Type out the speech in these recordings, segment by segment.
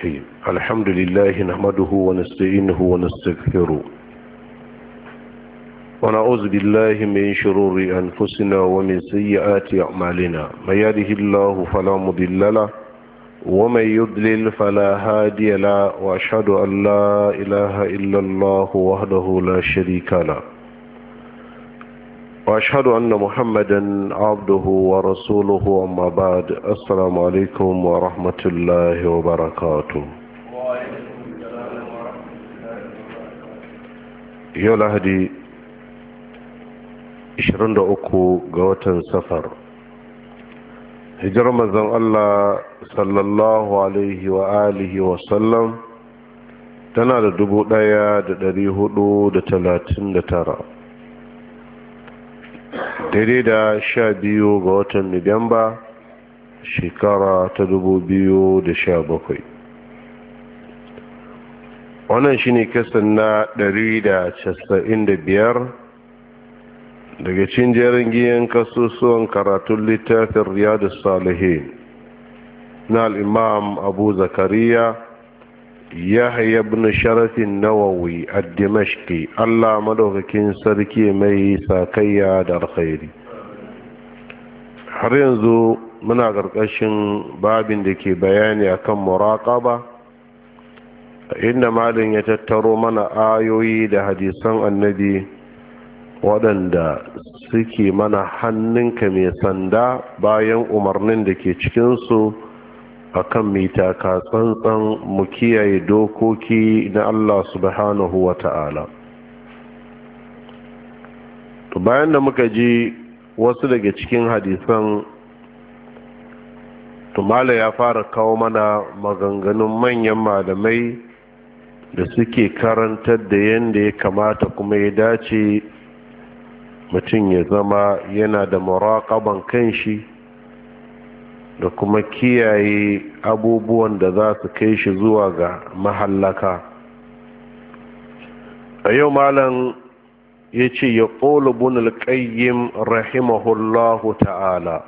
الرحيم الحمد لله نحمده ونستعينه ونستغفره ونعوذ بالله من شرور أنفسنا ومن سيئات أعمالنا من يهده الله فلا مضل له ومن يضلل فلا هادي له وأشهد أن لا إله إلا الله وحده لا شريك له وأشهد أن محمدا عبده ورسوله أما بعد السلام عليكم ورحمة الله وبركاته يوم الأحد 23 ga watan safar hijirar manzon Allah sallallahu alaihi wa alihi wa sallam tana da 1439 daidai da 12 ga watan Nuwamba shekara ta 2017. Wannan shine kasan na 195 daga cikin jerin giyan kasusuwan karatun littafin Riyadus Salihin na al-Imam Abu Zakariya Yahya ibn Sharafin Nawawi ad-Dimashqi, Allah madaukakin sarki mai sakayya da alkhairi. Har yanzu muna ƙarƙashin babin da ke bayani akan muraqaba, inda malin ya tattaro mana ayoyi da hadisan annabi waɗanda suke mana hannunka mai sanda bayan umarnin da ke cikinsu akan mitaka tsantsan mu kiyaye dokoki na Allah subhanahu wa ta'ala. To bayan da muka ji wasu daga cikin hadisan, tumala ya fara kawo mana maganganun manyan malamai da suke karantar da yadda ya kamata kuma ya dace mutum ya zama yana da muraƙaban kanshi da kuma kiyaye abubuwan da za su kai shi zuwa ga mahallaka. A yau malam ya ce ya ƙolubun alƙayyim rahimahullahu ta'ala.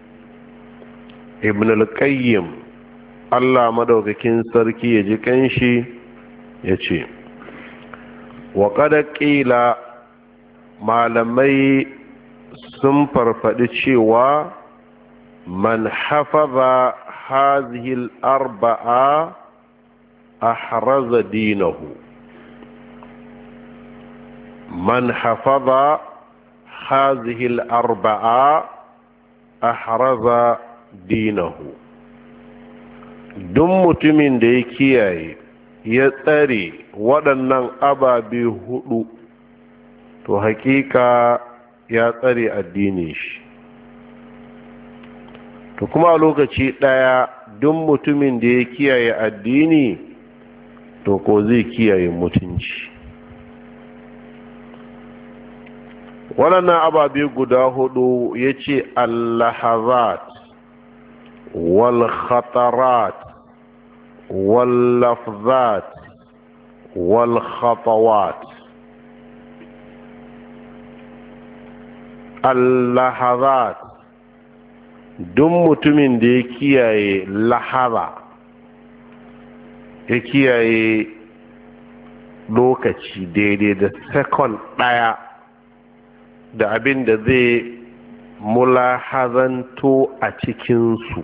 Ibn alƙayyim Allah madaukakin sarki ya ji ƙanshi ya ce wa ƙada ƙila malamai sun farfaɗi cewa من حفظ هذه الأربعة أحرز دينه. من حفظ هذه الأربعة أحرز دينه. duk mutumin da ya kiyaye ya tsare waɗannan ababe hudu to hakika ya tsare addinin shi. to kuma a lokaci ɗaya duk mutumin da ya kiyaye addini to ko zai kiyaye mutunci. waɗannan ababe guda hudu ya ce allahazat wal khatarat wal lafzat wal khatawat. allahazat duk mutumin da ya kiyaye lahaza, ya kiyaye lokaci daidai da sekon ɗaya da abin da zai mulahazanto a cikinsu.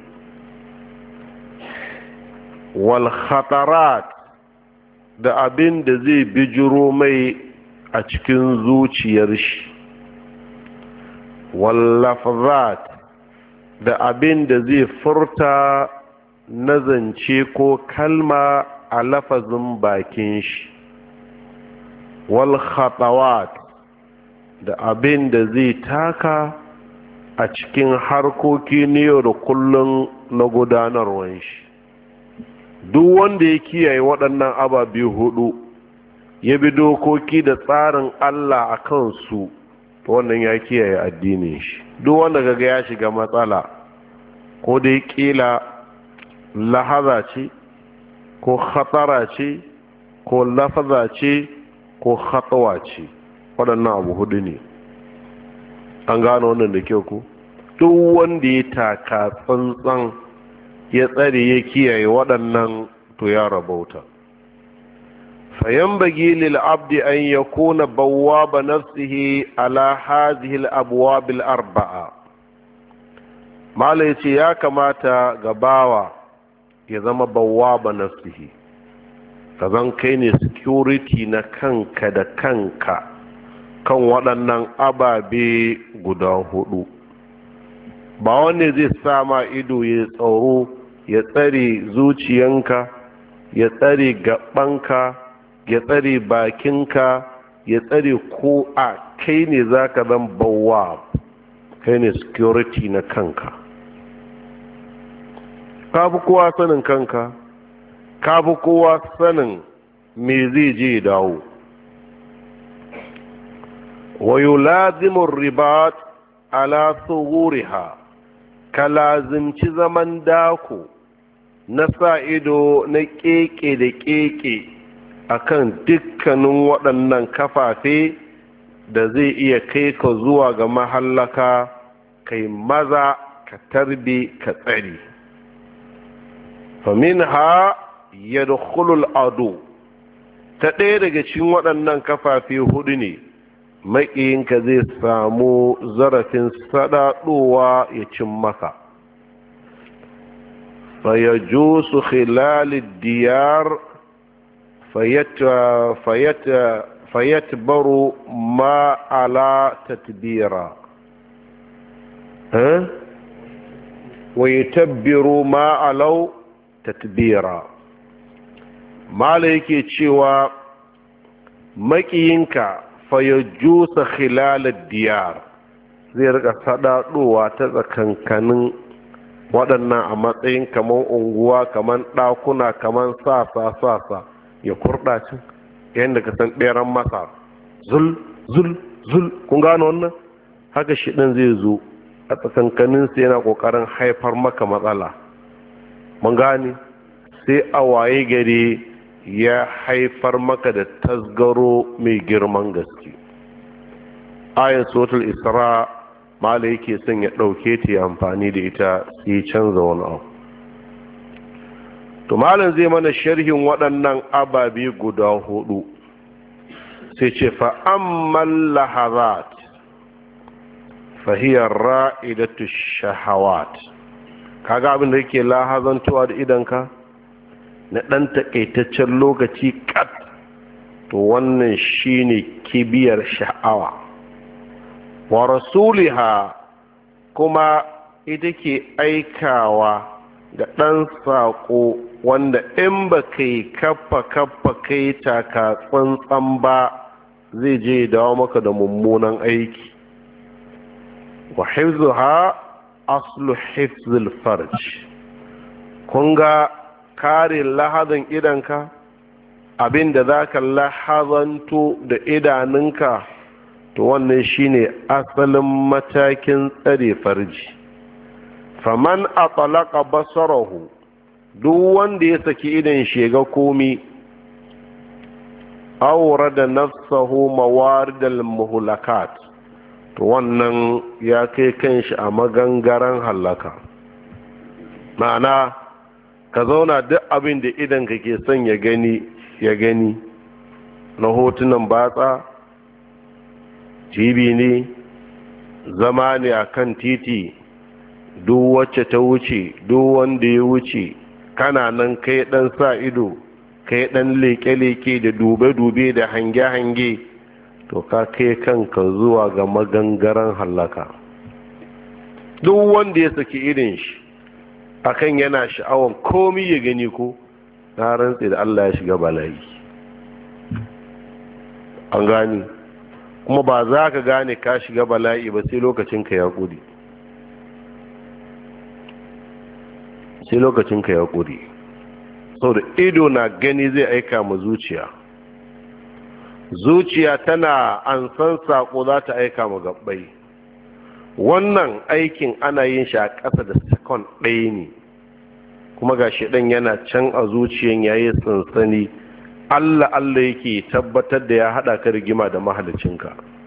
Wal khatarat da abin da zai bijiro mai a cikin zuciyar shi. Wal lafzat da abin da zai furta na zance ko kalma a lafazin bakin shi. Wal khatawat da abin da zai taka a cikin harkoki na yau da kullum na gudanarwan shi. duk wanda ya kiyaye waɗannan ababe hudu ya bi dokoki da tsarin Allah a kansu, wannan ya kiyaye addinin shi. duk wanda kaga ya shiga matsala, ko dai kila lahaza ce ko khatara ce ko lafaza ce ko khatwa ce, waɗannan abu hudu ne. an gano wannan da kyau ko duk wanda ya taka tsantsan ya tsare ya kiyaye waɗannan to ya rabauta. فينبغي للعبد أن يكون بواب نفسه على هذه الأبواب الأربعة. ما ليس يا كماتا غباوة يزم بواب نفسه kazan kai ne security na kanka da kanka kan waɗannan ababe guda hudu. Ba wanne zai sama ido ya tsaro ya tsare zuciyanka, ya tsare gabanka, ya tsare bakinka, ya tsare ko a kai ne za ka zan bawa, kai ne security na kanka. Ka fi kowa sanin kanka, ka fi kowa sanin me zai je dawo. wa yulazimu ribat ala sughuriha, ka lazimci zaman dako na sa ido na keke da keke akan dukkanin waɗannan kafafe da zai iya kai ka zuwa ga mahallaka, kai maza ka tarbi ka tsari. faminha yadkhulul adu, ta ɗaya daga cikin waɗannan kafafe hudu ne maƙiyinka zai samu zarafin sadaɗowa ya cin maka. fayajusu khilalid diyar fayatbaru ma ala tatbira wa yatabbiru ma alau tatbira. mala yake cewa makiyinka fayajusa khilalad diyar zai rika sadadowa ta tsakankanin waɗannan a matsayin kaman unguwa, kaman ɗakuna, kaman sasa ya kurɗacin yadda ka san ɓeran masa zul zul zul. kun gano wannan? haka shi ɗin zai zo a tsakankaninsa yana ƙoƙarin haifar maka matsala. mun gane sai a waye gari ya haifar maka da tasgaro mai girman gaske. ayin suratul isra mala yake son ya ɗauke ta ya amfani da ita sai canza wani abu. to malam zai mana sharhin waɗannan ababe guda hudu sai ce fa'amman lahazat fahiyar ra'idatu shahawat. kaga abin da yake lahazantowa da idanka na ɗan taƙaitaccen lokaci kat, to wannan shine kibiyar sha'awa. wa rasuliha, kuma ita ke aikawa ga ɗan saƙo wanda in ba kai kaffa kai taka tsantsan ba zai je dawo maka da mummunan aiki. wa hifzuha aslu hifzul farj, kun ga kare lahazan idanka, abinda za ka lahazanto da idanunka, to wannan shine asalin matakin tsare farji. faman atlaqa basarahu, duk wanda ya saki idan shega komi, awrada nafsahu mawaridal muhlakat, to wannan ya kai kanshi a magangaran halaka. ma'ana ka zauna duk abin da idan ka ke son ya gani na hotunan batsa, TV ne, zama ne a kan titi, duk wacce ta wuce, duk wanda ya wuce, kana nan kai dan sa ido, kai dan leke-leke da dube-dube da hange-hange, to ka kai kanka zuwa ga magangaran hallaka. duk wanda ya saki irin shi akan yana sha'awan komi ya gani ko, na rantse da Allah ya shiga bala'i. an gani, kuma ba za ka gane ka shiga bala'i ba sai lokacinka ya ƙuri. sai lokacinka ya ƙuri, saboda ido na gani zai aika ma zuciya, zuciya tana ansan saƙo za ta aika ma gabbai. wannan aikin ana yin shi a ƙasa da sekon ɗaya ne, kuma ga shi ɗan yana can a zuciyan yayi sansani, Allah yake tabbatar da ya haɗa ka rigima da mahalicinka.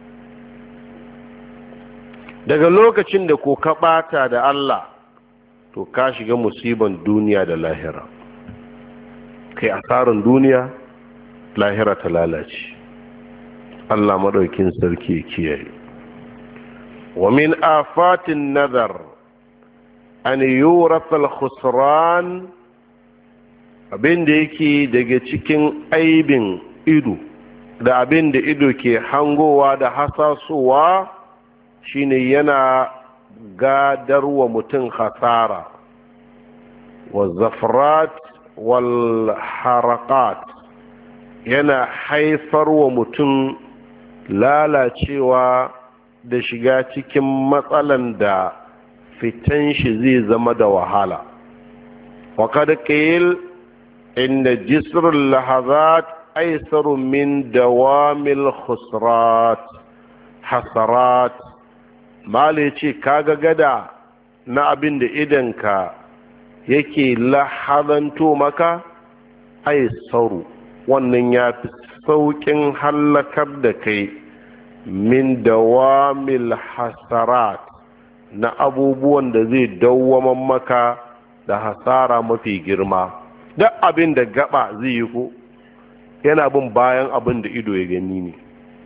daga lokacin da ko ka ɓata da Allah, to ka shiga musiban duniya da lahira. kai asarin duniya lahira ta lalace. Allah madaukin sarki kiyaye. wa min afatin nazar an yurasa al-khusran, abin da yake daga cikin aibin ido da abin da ido ke hangowa da hasasowa shine yana gadarwa mutum hasara wa zafrat wal harakat, yana haifarwa mutum lalacewa da shiga cikin matsalan da fitan shi zai zama da wahala. wa kad qil inna jisrul lahazat aisaru min dawamil khusrat hasarat. mala ce kaga gada na abin da idanka yake lahazanto maka aisaru, wannan ya fi sauƙin hallakar da kai min dawamil hasarat, na abubuwan da zai dawwaman maka da hasara mafi girma. duk abin da gaba zai yi ko yana bin bayan abin da ido ya gani ne.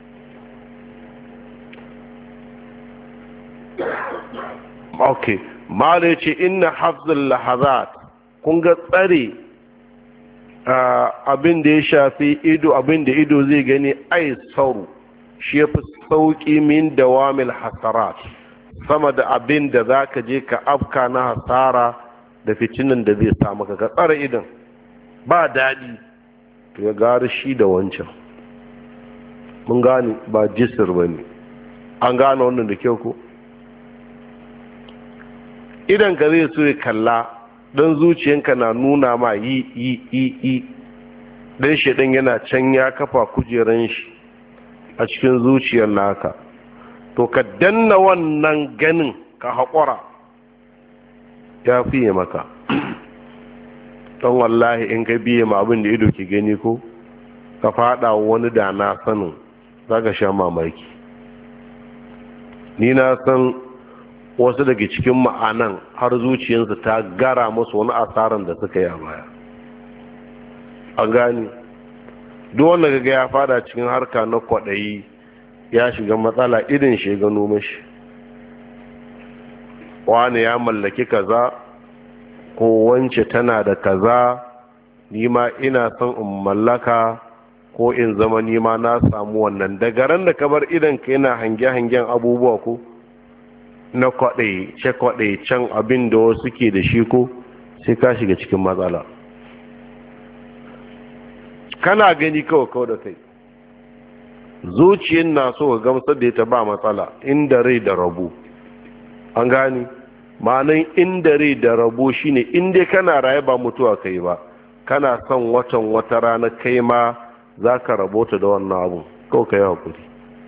ok, mala ce inna hafzul lahazat, kun ga tsare abin da ya shafi ido, abin da ido zai gani ai sauru, shi ya fi sauƙi min dawamil hasarat, sama da abin da za ka je ka afka na hasara da fitinin da zai samu ka tsara idan ba daɗi, to ya gari shi da wancan. mun gane ba jisir ba ne, an gane wannan da kyau ko? idan ka zai so ya kalla don zuciyanka na nuna ma yi don shaɗin yana can ya kafa kujeran shi a cikin zuciyar naka, to ka danna wannan ganin ka haƙura ya fiye maka. don wallahi in ka biye ma abin da ido ke gani ko ka fada wani da na sanin za ka sha mamaki. ni na san wasu daga cikin ma'anan har zuciyarsu ta gara musu wani asaran da suka yi a baya. an gani duk wanda gaga ya fada cikin harka na kwaɗayi ya shiga matsala irin shi gano mashi, wani ya mallaki kaza ko wance tana da kaza, nima ina son in mallaka ko in zama nima na samu wannan. daga ran da ka bar idan ka yana hange-hangen abubuwa ko na kwaɗayi ce kwaɗayi can abin da wasu ke da shi ko sai ka shiga cikin matsala. kana gani kawai da kai zuciyar na so ka gamsar da ita ba matsala, inda rai da rabu. an gani ma'anin inda rai da rabu shine inda kana raye ba mutuwa kai ba, kana son watan wata rana kai ma za ka rabota da wannan abu, kawai ka yi haƙuri.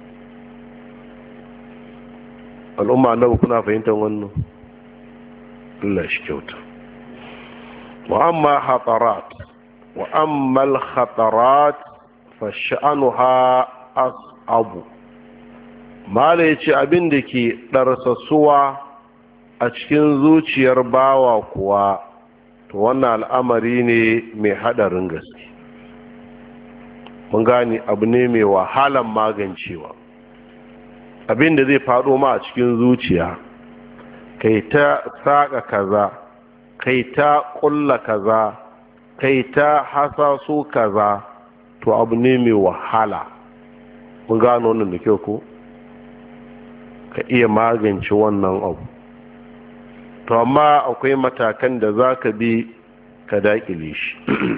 al'umma annabi kuna fahimtar wannan? Allah shi kyauta. wa amma khatarat wa amma al-khatarat fa sha'anuha as'abu. mala yace abin da ke darsasuwa a cikin zuciyar bawa kuwa to wannan al'amari ne mai hadarin gaske. mun gane abu ne mai wahalan magancewa. abin da zai faɗo ma a cikin zuciya, kai ta saƙa kaza, kai ta ƙulla kaza, kai ta hasaso kaza, to abu ne mai wahala. mun gano wannan da kyau ko? ka iya magance wannan abu, to amma akwai matakan da za ka bi ka daƙile shi.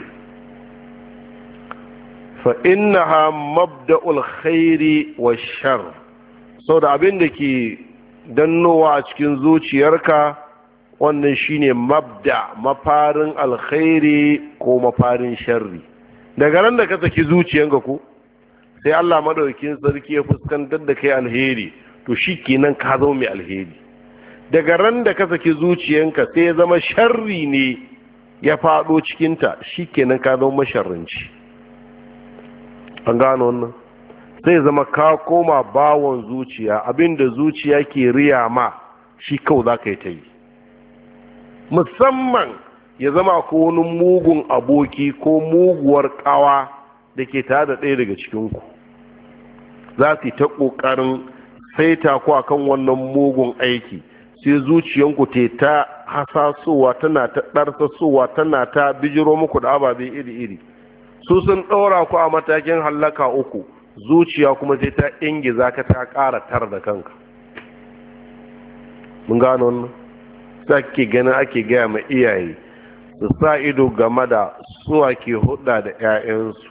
fa innaha mabda'ul khairi wa shar, sau da abin da ke dannowa a cikin zuciyarka wannan shine mabda, mafarin alkhairi ko mafarin sharri. daga nan da ka saki zuciyanka ko sai Allah madaukakin sarki ya fuskantar da kai alheri, to shikenan ka zama mai alheri. daga ran da ka saki zuciyanka sai ya zama sharri ne ya fado cikinta, shikenan ka zama masharranci. an gano wannan? zai zama ka koma bawon zuciya, abinda zuciya ke riya ma shi kawai za ka yi ta yi. musamman ya zama ko wani mugun aboki ko muguwar kawa da ke tare da ɗaya daga cikinku, za su yi ta ƙoƙarin saita ku akan wannan mugun aiki, sai zuciyanku ta hasasowa tana ta ɗarsasowa tana ta bijiro muku da ababe iri-iri. Su sun ɗaura ku a matakin hallaka uku, zuciya kuma sai ta ingiza ka ta ƙara tar da kanka. Mun gano wannan? Sa ke ganin ake gaya ma iyaye su sa ido game da suwa ke hudda da 'ya'yansu.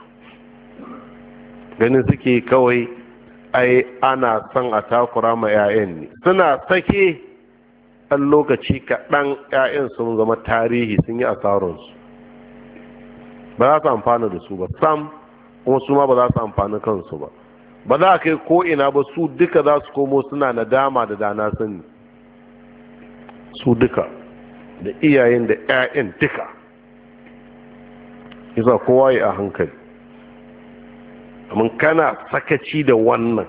Ganin suke kawai ai ana son a takura ma 'ya'yan ne. Suna sake ɗan lokaci kaɗan 'ya'yan sun zama tarihi, sun yi asararsu. Ba za su amfana da su ba sam, kuma su ma ba za su amfani kansu ba. Ba za a kai ko'ina ba, su duka za su komo suna nadama da dana sani. Su duka da iyayen da 'ya'yan duka. Isa kowa yi a hankali. Amma kana sakaci da wannan,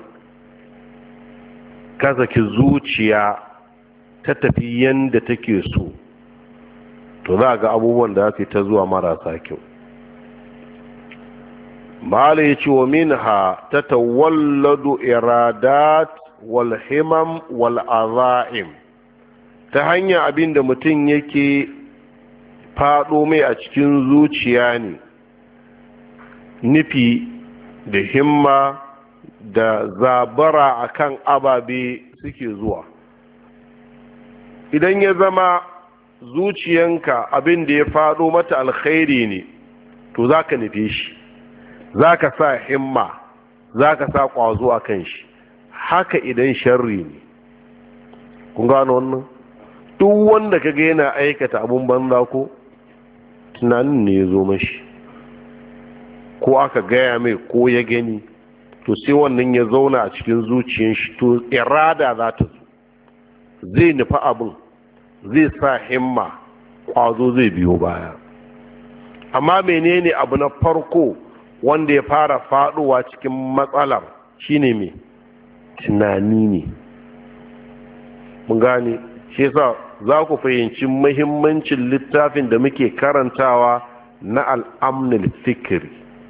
ka saki zuciya ta tafi yanda take so, to za ga abubuwan da za su ta zuwa marasa kyau. Mala ya ce wa minha ta tawalladu iradat wal himam wal aza'im, ta hanyar abin da mutum yake faɗo mai a cikin zuciya ne, nufi da himma da zabara akan ababe suke zuwa. Idan ya zama zuciyanka abin da ya faɗo mata alkhairi ne, to za ka nufe shi, za ka sa himma, za ka sa ƙwazo a kan shi. Haka idan sharri ne, kun gano wannan? Duk wanda ka ga yana aikata abun banza ko tunanin ne ya zo mashi, ko aka gaya mai ko ya gani, to sai wannan ya zauna a cikin zuciyar shi, to irada za ta zo, zai nufi abin, zai sa himma, ƙwazo zai biyo baya. Amma menene abu na farko wanda ya fara faɗowa cikin matsalar? Shine mai tunani ne. Mun gane shi yasa za ku fahimci muhimmancin littafin da muke karantawa na al'amnul fikri.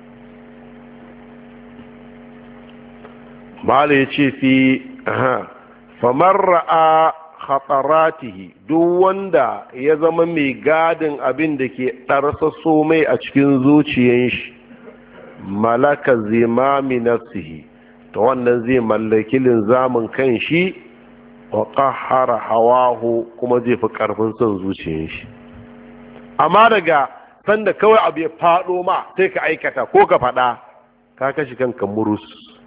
Mala ya ce fi famar ra'a khataratihi, duk wanda ya zama mai gadin abin da ke ɗarsaso mai a cikin zuciyar shi, malaka zimami nafsihi, ta wannan zai mallaki linzamin kan shi, wa qahhara hawahu, kuma zai fi ƙarfin son zuciyar shi. Amma daga sanda kawai abu ya faɗo ma sai ka aikata ko ka faɗa, ka kashi kanka murus.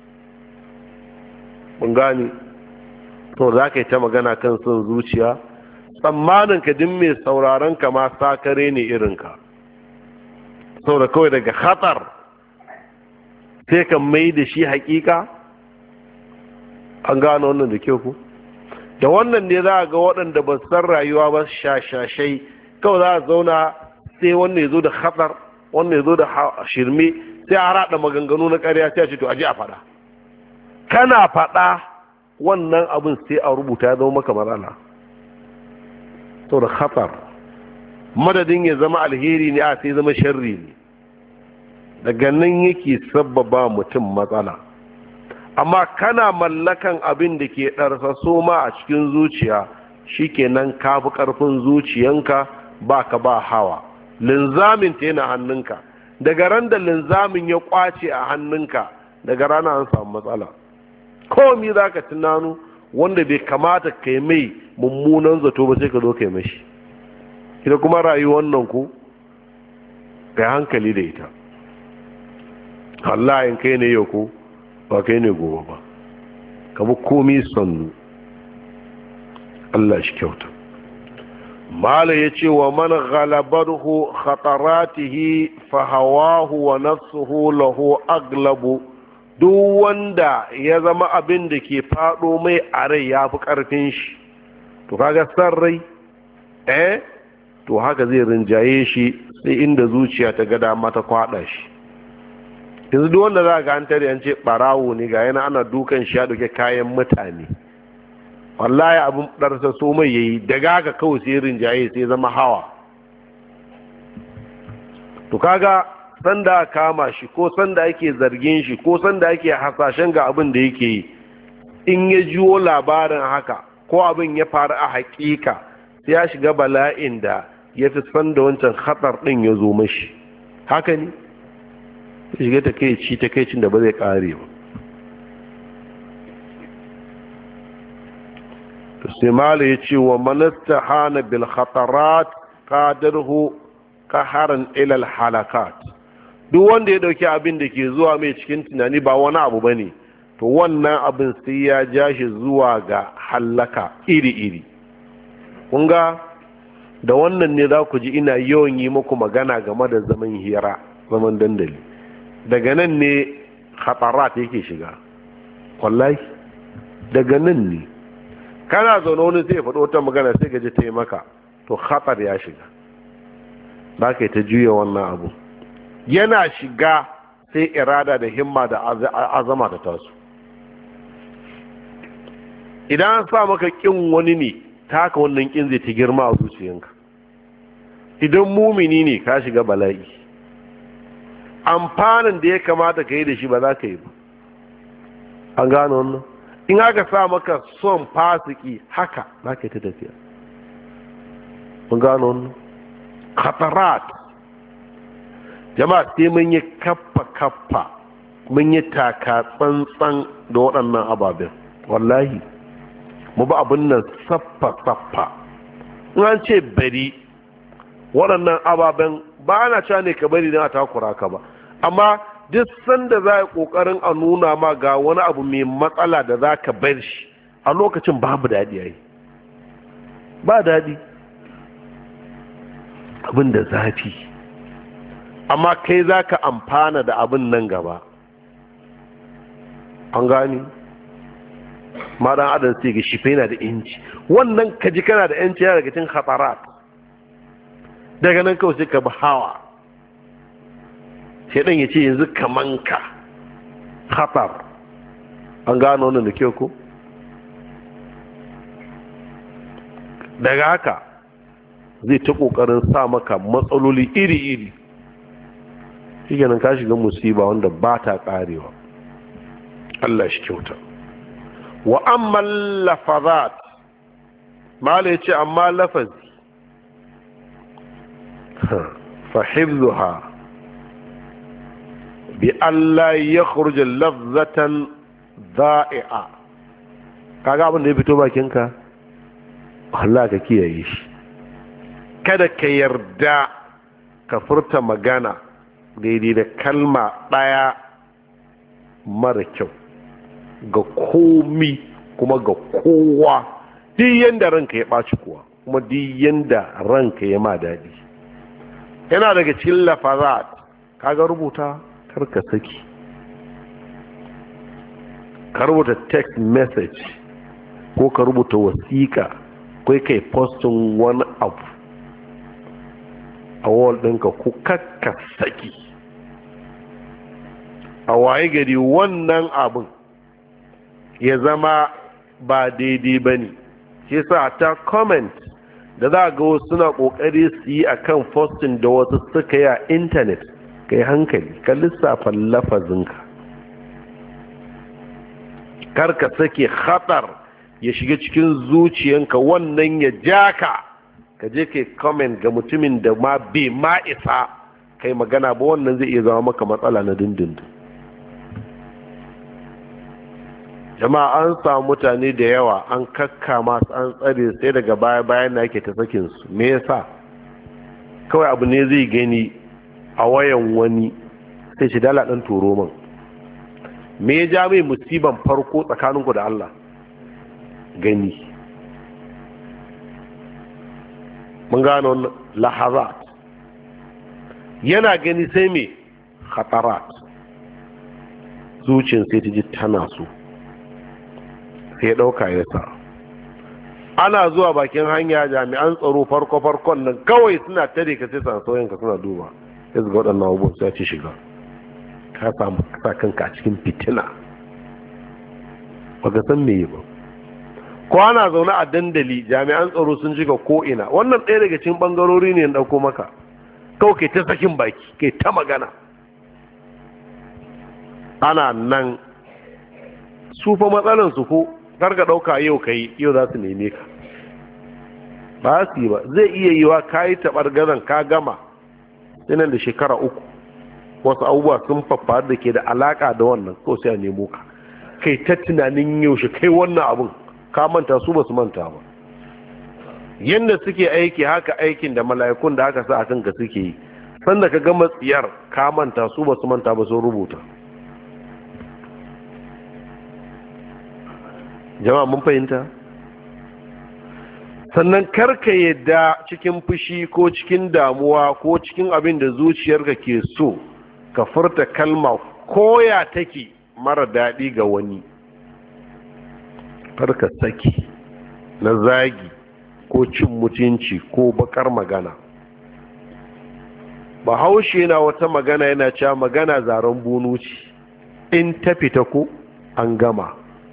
Mun gani to za ka yi ta magana kan son zuciya, tsammanin ka din mai sauraron ka ma sakare ne irinka, saboda kawai daga khatar sai ka mai da shi hakika. An gano wannan da kyau ku? Da wannan ne za a ga waɗanda ba san rayuwa ba shashashai, kawai za a zauna sai wannan ya zo da khatar, wannan ya zo da shirme, sai a raɗa maganganu na ƙarya, sai a ce to aje a faɗa. Kana faɗa wannan abin sai a rubuta ya zama maka matsala, to da khatar, madadin ya zama alheri ne a sai zama sharri ne. Daga nan yake sabbaba mutum matsala. Amma kana mallakan abin da ke ɗarsa ma a cikin zuciya, shikenan ka fi ƙarfin zuciyanka, ba ka ba hawa, linzamin ta yana hannunka. Daga ran da linzamin ya ƙwace a hannunka, daga rana an samu matsala. Komi za ka tunanu wanda bai kamata ka yi mai mummunan zato ba, sai ka zo ka yi mashi. Ita kuma rayuwar nan ku kai hankali da ita. Allah in kai ne yau ko ba kai ne gobe ba, ka bi komi sannu. Allah shi kyauta. Mala ya ce wa man ghalabarhu khataratihi fa hawahu wa nafsuhu lahu aglabu, duk wanda ya zama abin da ke faɗo mai a rai ya fi ƙarfin shi, to kaga san rai to haka zai rinjaye shi sai inda zuciya ta ga dama ta kwaɗa shi. Yanzu duk wanda za ga an tare an ce ɓarawo ne, ga yana ana dukan shi ya ɗauke kayan mutane, wallahi abin ɗarsa so mai yayi daga haka kawai sai rinjaye sai zama hawa, to kaga sanda kama shi ko sanda ake zargin shi ko sanda ake hasashen ga abin da yake yi, in ya jiwo labarin haka ko abin ya faru a hakika, sai ya shiga bala'in da ya fi sanda wancan hatsar din ya zo mashi. Haka ne ya shiga takaicin da ba zai kare ba. sai mala ya ce wa manasta hana bil khatarat qadarhu qaharan ila al halakat. Duk wanda ya dauki abin da ke zuwa mai cikin tunani ba wani abu bane, to wannan abin sai ya ja shi zuwa ga halaka iri-iri. Kun ga da wannan ne za ku ji ina yawan yi muku magana game da zaman hira, zaman dandali. Daga nan ne khatarat yake shiga. Wallahi daga nan ne kana zaune wani zai faɗo wata magana sai gaji ta yi maka, to khatar ya shiga. Ba ka yi ta juya wannan abu, yana shiga sai irada da himma da azama da taso. Idan an sa maka kin wani ne, ta haka wannan kin zai ta girma a zuciyanka. Idan mumini ne ka shiga bala'i, amfanin da ya kamata ka yi da shi ba za ka yi ba. An gano wannan? In aka sa maka son fasiki haka za ka yi ta tafiya. Mun gano wannan? Khatarat. Jama'a sai mun yi kaffa mun yi taka tsantsan da waɗannan ababen. Wallahi mu ba abin nan saffa in an ce bari waɗannan ababen ba ana cewa ne ka bari don a takura ka ba, amma duk sanda za a yi ƙoƙarin a nuna ma ga wani abu mai matsala da za ka bar shi, a lokacin babu daɗi yayi, ba daɗi, abin da zafi, amma kai za ka amfana da abin nan gaba. An gani ma dan adam sai ga shi fa yana da inci, wannan kaji kana da yanci yana daga cikin khatarat. Daga nan kawai sai ka bi hawa, shaidan ya ce yanzu kaman ka khatar. An gano wannan da kyau ko? Daga haka zai ta kokarin sa maka matsaloli iri-iri, shi ganin ka shiga musiba wanda ba ta karewa. Allah shi kyauta. Wa amma lafazat, mala ya ce amma lafazi fa hifzuha bi Allah ya khurja lafzatan za'i'a. Kaga abin da ya fito bakinka, Allah ka kiyaye shi. Kada ka yarda ka furta magana daidai da kalma ɗaya mara kyau ga komi kuma ga kowa, duk yanda ranka ya ɓaci kuwa, kuma duk yanda ranka ya ma daɗi. Yana daga cikin lafazat, kaga rubuta karka saki, ka rubuta text message ko ka rubuta wasiƙa ko kai postin wani abu a wall ɗinka, ko kakka saki. A waye gari wannan abin ya zama ba daidai ba ne, shi sa ta comment da za a ga wasu suna ƙoƙari su yi a kan postin da wasu suka yi a intanet, ka yi hankali, ka lissafa lafazinka, karka sake khatar ya shiga cikin zuciyanka, wannan ya ja ka je ka comment ga mutumin da ma bai ma isa kai magana ba, wannan zai iya zama maka matsala na dindindin. Jama'a an samu mutane da yawa an kakka masu an tsare, sai daga baya-bayan na ake ta sakinsu. Me yasa? Kawai abu ne zai gani a wayan wani sai shi dala ɗan turo man. Me ya ja mai musiban farko tsakaninku da Allah? Gani. Mun gano lahazat. Yana gani sai me? Khatarat. Zuciyar sai ta ji tana so, sai ya ɗauka ya sa. Ana zuwa bakin hanya, jami'an tsaro farko-farkon nan kawai suna tare ka sai sansoyinka suna duba, sai su ga waɗannan abubuwan sai ci shiga, ka samu sa kanka a cikin fitina ba ka san me ba. Ko ana zaune a dandali, jami'an tsaro sun shiga ko'ina, wannan ɗaya daga cikin ɓangarori ne ya ɗauko maka. kawai kai ta sakin baki kai ta magana. Ana nan su fa matsalansu ko karka ɗauka yau kai yau za su neme ka, ba su yi ba. Zai iya yiwa ka yi taɓar gazan ka gama nan da shekara 3 wasu abubuwa sun faffaru da ke da alaƙa da wannan, ko sai a nemo ka kai ta tunanin yaushe kai wannan abun ka manta, su ba su manta ba. Yadda suke aiki haka aikin da mala'ikun da aka sa a kanka suke yi, sanda ka gama tsiyar ka manta, su ba su manta ba, sun rubuta. Jama'a mun fahimta? Sannan karka yadda cikin fushi ko cikin damuwa ko cikin abin da zuciyarka ke so ka furta kalma koya take mara daɗi ga wani. Karka saki na zagi ko cin mutunci ko bakar magana. Bahaushe yana wata magana yana cewa magana zaren bunu ce, in ta fita ko an gama.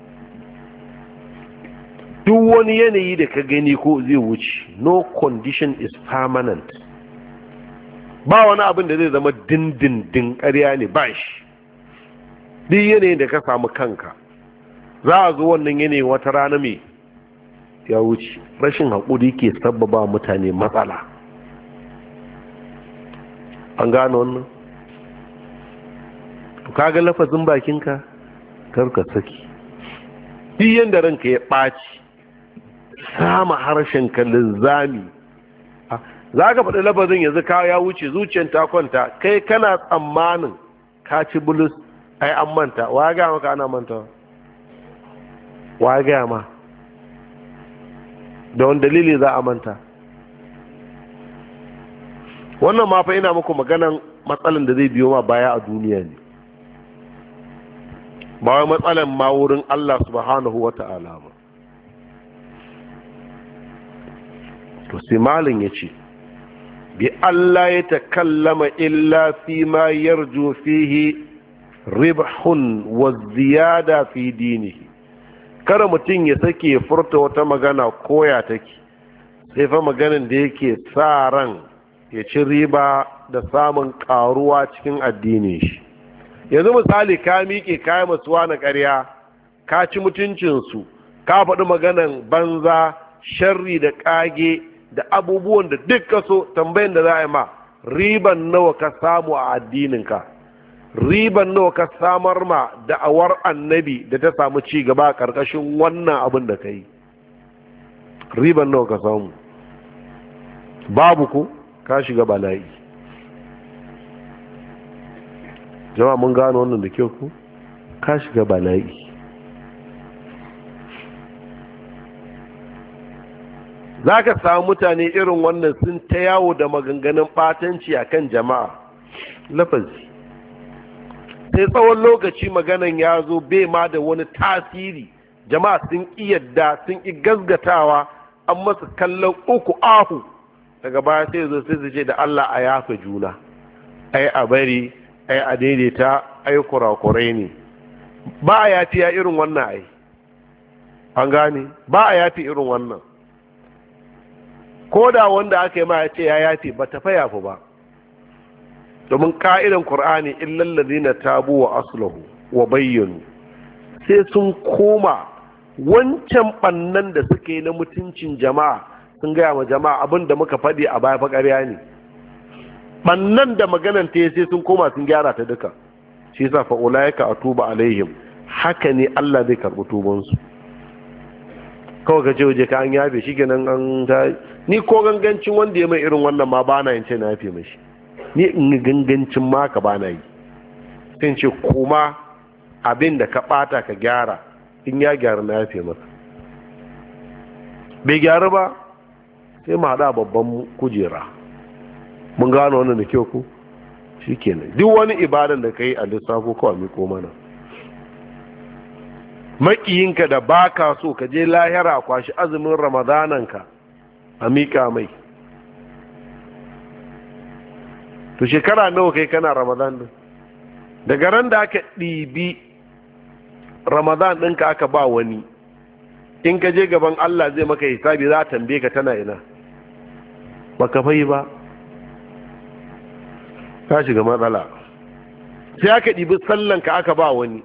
Duk wani yanayi da ka gani ko zai wuce, no condition is permanent. Ba wani abin da zai zama dindindin, ƙarya ne ba shi. Duk yanayin da ka samu kanka za a zo wannan yanayin wata rana mai ya wuce. Rashin haƙuri ke sabbaba mutane matsala. An gane wannan? Ka ga lafazin bakinka karka saki. Duk yanda ranka ya ɓaci, sama harshen ka linzami. Za ka faɗi lafazin yanzu ka ya wuce, zuciyar ta kwanta, kai kana tsammanin ka ci bulus, ai an manta. Wa ya gaya maka ana manta? Wa ya gaya ma? Da wani dalili za a manta? Wannan ma fa ina muku maganan matsalan da zai biyo ma baya a duniya ne, ba wai matsalan ma wurin Allah subhanahu wa ta'ala ba. To sai malin ya ce, bi Allah ya takallama illa fi ma yarju fihi ribhun wa ziyada fi dinihi. Kada mutum ya sake furta wata magana koya take, sai fa maganin da yake sa ran ya ci riba da samun karuwa cikin addinin shi. Yanzu misali ka miƙe kayan masuwa na ƙarya, ka ci mutuncinsu, ka faɗi maganan banza, sharri da ƙage da abubuwan da duk kaso. Tambayin da za a yi ma, riban nawa ka samu a addininka? Riban nawa ka samar ma da'awar annabi da ta samu ci gaba a ƙarƙashin wannan abin da ka yi? Riban nawa ka samu? Babu ku, ka shiga bala'i. Jama'a mun gano wannan da kyau ku? Ka shiga bala'i. Za ka samu mutane irin wannan sun ta yawo da maganganun ɓatanci a kan jama'a, lafazi. Sai tsawon lokaci maganan ya zo bai ma da wani tasiri, jama'a sun ƙi yadda, sun ƙi gazgatawa, an masa kallon uku ahu. Daga baya sai zo sai su ce da Allah a yafa juna, ai a bari, ai a daidaita, ai kurakurai ne. Ba a yafi ya irin wannan ai. An gane? Ba a yafi irin wannan. Ko da wanda aka yi ma ya ce ya yafi, ba ta fayafi ba. Domin ka'idan Kur'ani, illal ladina tabu wa aslahu wa bayyanu, sai sun koma wancan bannan da suke yi na mutuncin jama'a, sun gaya ma jama'a abin da muka faɗi a baya fa ƙarya ne. Bannan da maganan ta sai sun koma sun gyara ta duka. Shi yasa fa ulaika atuba alaihim, haka ne Allah zai karɓi tubansu. Kawai ka ce waje ka an yafe shi kenan an ta. Ni ko gangancin wanda ya mai irin wannan ma bana yin ce na yafe mashi. Ni in yi gangancin ma ka bana yi. Sai ce kuma abin da ka ɓata ka gyara, in ya gyara na yafe masa. Bai gyara ba sai mu haɗa babban kujera. Mun gano wannan da kyau ku? Shi kenan. Duk wani ibadan da ka yi a lissafo kawai miko mana. Maƙiyinka da baka so ka je lahira kwashi azumin Ramadananka a miƙa mai. To shekara nawa kai kana Ramadan din? Daga ran da aka ɗibi Ramadan ɗinka aka ba wani, in ka je gaban Allah zai maka hisabi, za a tambaye ka tana ina? Baka fai ba. ka shiga matsala. Sai aka ɗibi sallanka aka ba wani,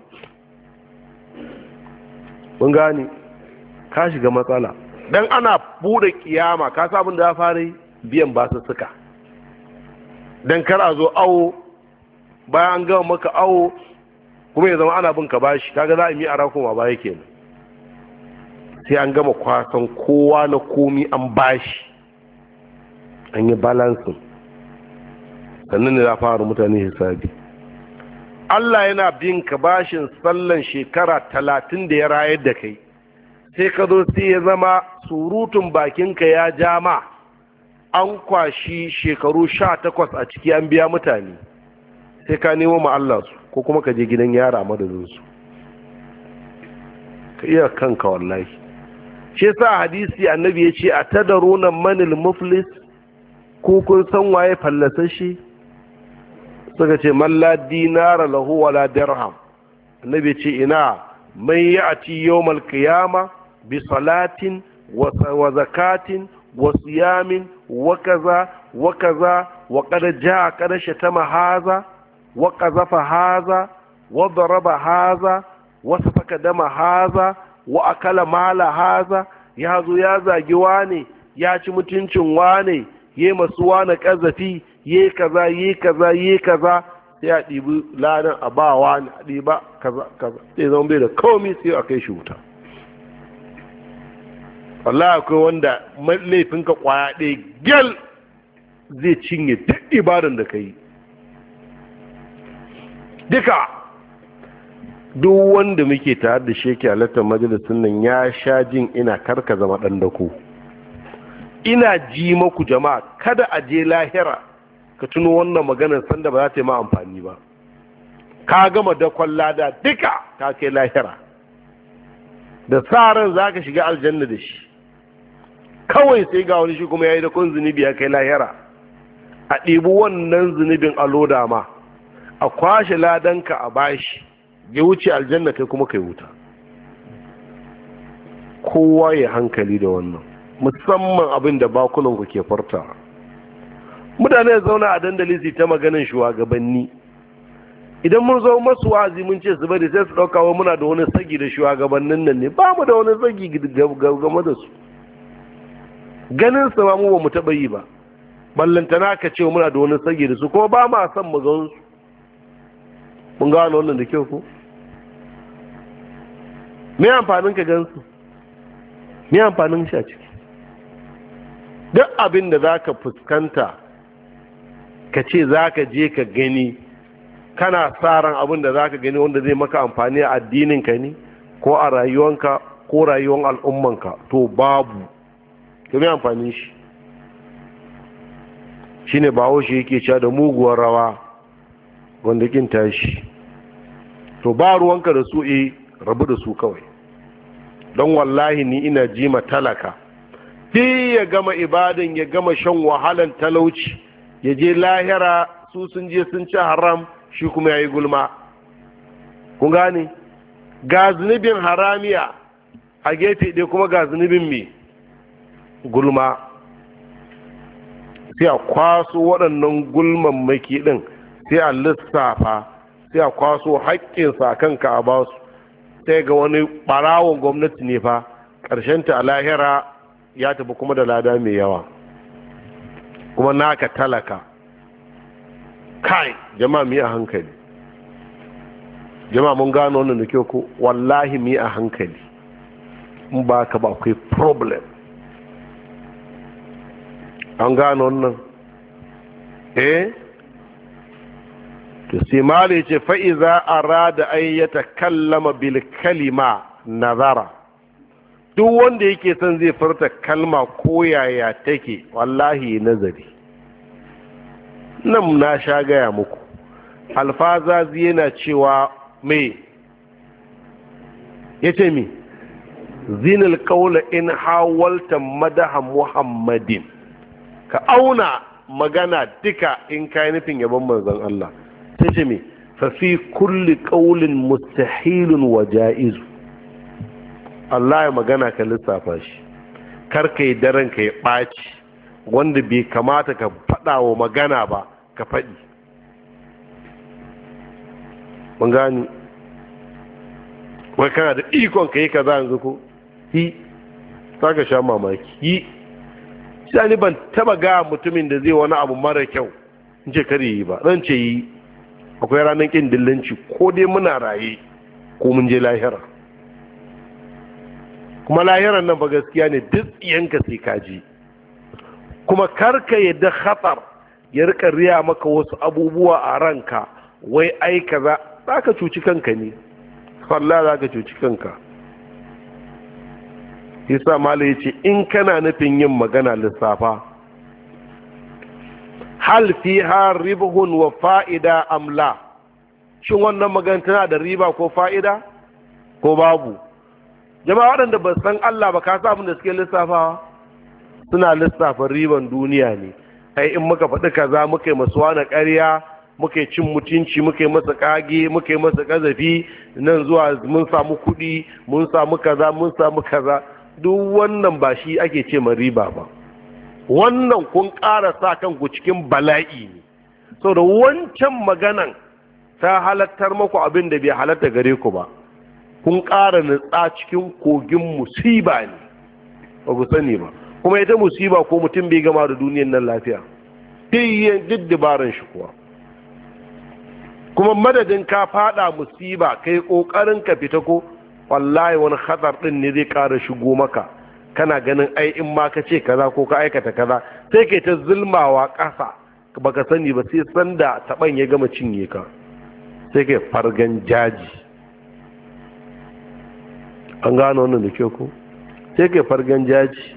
mun gani ka shiga matsala. Dan ana bude kiyama ka sabon da ya fara biyan basu suka, dan kar a zo awo bayan an gama maka awo kuma ya zama ana bin ka bashi, kaga za a yi a rakoma baya kenan. Sai an gama kwasan kowa na komi an bashi, an yi balansin, sannan ne za fara mutane hisabi. Allah yana bin ka bashin sallan shekara 30 da ya rayar da kai, sai ka zo sai ya zama surutun bakinka ya jama, an kwashi shekaru 18 a ciki an biya mutane, sai ka nemo ma Allah su ko kuma ka je gidan yara madadinsu. Ka iya kanka wallahi. Shi yasa hadisi annabi ya ce a tadaruna manil muflis, ko kun san waye fallasashe? Suka ce man la dinara lahu wala dirham. Annabi ce ina man ya'ti yawmal qiyama bi salatin wa zakatin wa siyamin wa kaza wa kaza wa qad jaa qad shatama haza wa qazafa haza wa daraba haza wa safaka dama haza wa akala mala haza, ya zo ya zagi wane, ya ci mutuncin wane, ye masu wane kazafi, ye kaza ye kaza ye kaza, sai a ɗibi ladan a ba wani, a ɗiba kaza kaza, sai zama bai da komi sai a kai shi wuta. wallahi akwai wanda laifinka kwaya ɗaya gyal zai cinye duk ibadan da ka yi duka. Duk wanda muke tare da sheke halattar majalisun nan ya sha jin ina karka zama ɗan dako. Ina ji maku jama'a, kada a je lahira ka tuno wannan maganar sanda ba za ta yi ma amfani ba. Ka gama dakon lada duka ka kai lahira, da sa ran za ka shiga aljanna da shi, kawai sai ga wani shi kuma ya yi dakon zunubi ya kai lahira, a ɗibi wannan zunubin a loda ma, a kwashe ladanka a bashi, ya wuce aljanna kai kuma kai wuta. Kowa ya hankali da wannan, musamman abin da bakunanku ke farta. Mutane zauna a dandali su ta maganin shugabanni, idan mun zo masu wazi mun ce su bari sai su ɗauka wa muna da wani sagi da shugabannin nan ne. Ba mu da wani sagi game da su, ganin su ma mu ba mu taɓa yi ba, ballantana ka ce muna da wani sagi da su, kuma ba ma son mu gan su. Mun gano wannan da kyau ko? Me amfanin ka gan su? Me amfanin shi a ciki? Duk abin da za ka fuskanta ka ce za ka je ka gani, kana sa ran abin da za ka gani wanda zai maka amfani a addininka ne ko a rayuwanka ko rayuwan al'ummanka, to babu. To me amfani shi? Shi ne bawo shi yake cewa da muguwar rawa wanda kin tashi. To ba ruwanka da su, rabu da su kawai. Don wallahi ni ina ji ma talaka sai ya gama ibadan, ya gama shan wahalan talauci, ya je lahira su sun je sun ci haram, shi kuma ya yi gulma. Kun gane? Ga zunubin haramiya a gefe ɗaya kuma ga zunubin mai gulma. Sai a kwaso waɗannan gulman maki ɗin, sai a lissafa, sai a kwaso haƙƙinsa a kanka a basu. Sai ga wani ɓarawon gwamnati ne fa, ƙarshenta a lahira ya tafi kuma da lada mai yawa, kuma naka talaka. Kai jama'a mi a hankali, jama'a mun gano wannan da kyau ko? Wallahi mi a hankali, in ba ka ba akwai problem. An gano wannan to sai mali ce fa'iza arada ayyata kallama bil kalima nazara. Duk wanda yake son zai furta kalma ko yaya take, wallahi nazari. Nan na sha gaya muku, alfazazi yana cewa me yace mi zinil qawla in hawalta madaha muhammadin. Ka auna magana duka in kai nufin yabon manzon Allah. Sai ce me fa fi kulli qawlin mustahilun wa jaiz. Allah ya magana ka lissafa shi, kar kai daren ka ya ɓaci wanda bai kamata ka faɗa wa magana ba ka faɗi. mun gani wai kana da ikon ka yi kaza yanzu ko yi saka sha mamaki yi sai ni ban taba ga mutumin da zai wani abu mara kyau in ce kare yi ba zan ce yi akwai ranar kin dillanci ko dai muna raye ko mun je lahira kuma lahiran nan ba gaskiya ne duk yanka sai kaji kuma karka yadda khatar ya rika riya maka wasu abubuwa a ranka wai ai kaza zaka cuci kanka ne wallahi zaka cuci kanka yasa malai yace in kana nufin yin magana lissafa hal fiha ribhun wa fa'ida am la shin wannan magana tana da riba ko fa'ida ko babu jama'a waɗanda ba san Allah ba ka sa abin da suke lissafawa suna lissafa riban duniya ne ai in muka faɗi kaza muka yi masuwa na ƙarya muka yi cin mutunci muka yi masa ƙage muka yi masa ƙazafi nan zuwa mun samu kuɗi mun samu kaza mun samu kaza duk wannan ba shi ake ce ma riba ba wannan kun ƙara sa kanku cikin bala'i ne saboda wancan maganan ta halattar maku abin da bai halatta gare ku ba kun ƙara nutsa cikin kogin musiba ne ba ku sani ba kuma ita musiba ko mutum bai gama da duniyan nan lafiya duk dabaran shi kuwa kuma madadin ka fada musiba kai kokarin ka fita ko wallahi wani khatar din ne zai ƙara shigo maka kana ganin ai in ma ka ce kaza ko ka aikata kaza sai kai ta zulmawa ƙasa baka sani ba sai sanda taban ya gama cinye ka sai kai fargan jaji an gano wannan da kyau ko sai kai fargan jaji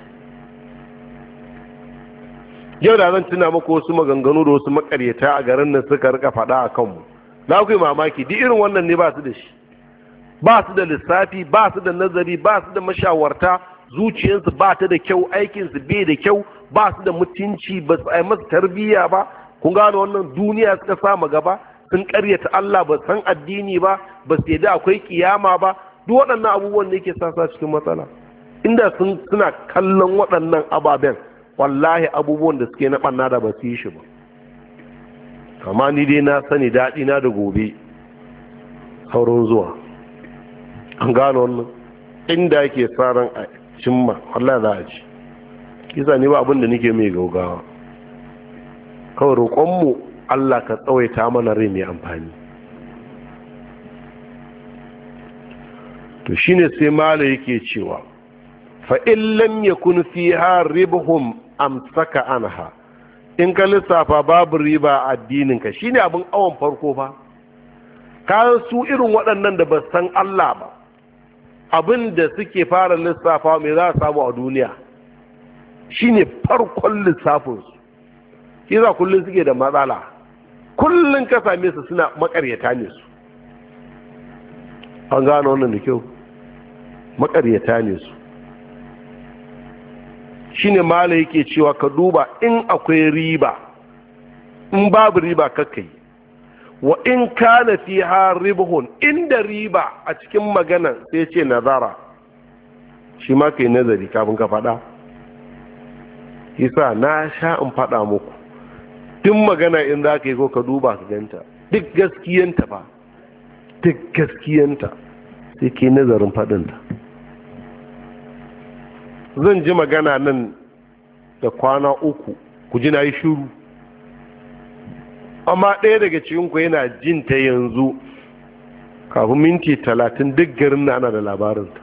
yau da zan tuna muku wasu maganganu da wasu makaryata a garin nan suka rika faɗa a kanmu na ku yi mamaki duk irin wannan ne ba su da shi ba su da lissafi ba su da nazari ba su da mashawarta zuciyarsu ba ta da kyau aikinsu bai da kyau ba su da mutunci ba su ai masa tarbiyya ba kun gano wannan duniya suka sama gaba sun karyata Allah ba san addini ba ba su yadda akwai kiyama ba duk waɗannan abubuwan ne ke sasa cikin matsala inda suna kallon waɗannan ababen wallahi abubuwan da suke na ɓanna da ba su yi shi ba amma ni dai na sani daɗi na da gobe saurin zuwa an gano wannan inda yake tsaron a cimma wallahi za a ci kisa ni ba abin da nake mai gaugawa kawai roƙonmu Allah ka tsawaita mana rai mai amfani to shine sai mala yake cewa fa in lam yakun fiha ribhum amsaka anha in ka lissafa babu riba a addininka shine abin awon farko fa kayan su irin waɗannan da ba san Allah ba abin da suke fara lissafa mai za a samu a duniya shine farkon lissafinsu shi za kullum suke da matsala kullum ka same su suna makaryata ne su an gano wannan da kyau makaryata ne su shine mala yake cewa ka duba in akwai riba in babu riba kakai wa in kana fiha ribhun inda riba a cikin magana sai ce nazara shi ma kai nazari kafin ka faɗa yasa na sha in faɗa muku duk magana in za ka yi ko ka duba ka ganta duk gaskiyanta ba duk gaskiyanta sai ke nazarin faɗinta zan ji magana nan da kwana uku ku ji na yi shuru amma ɗaya daga cikinku yana jin ta yanzu kafin minti 30 duk garin na ana da labarinta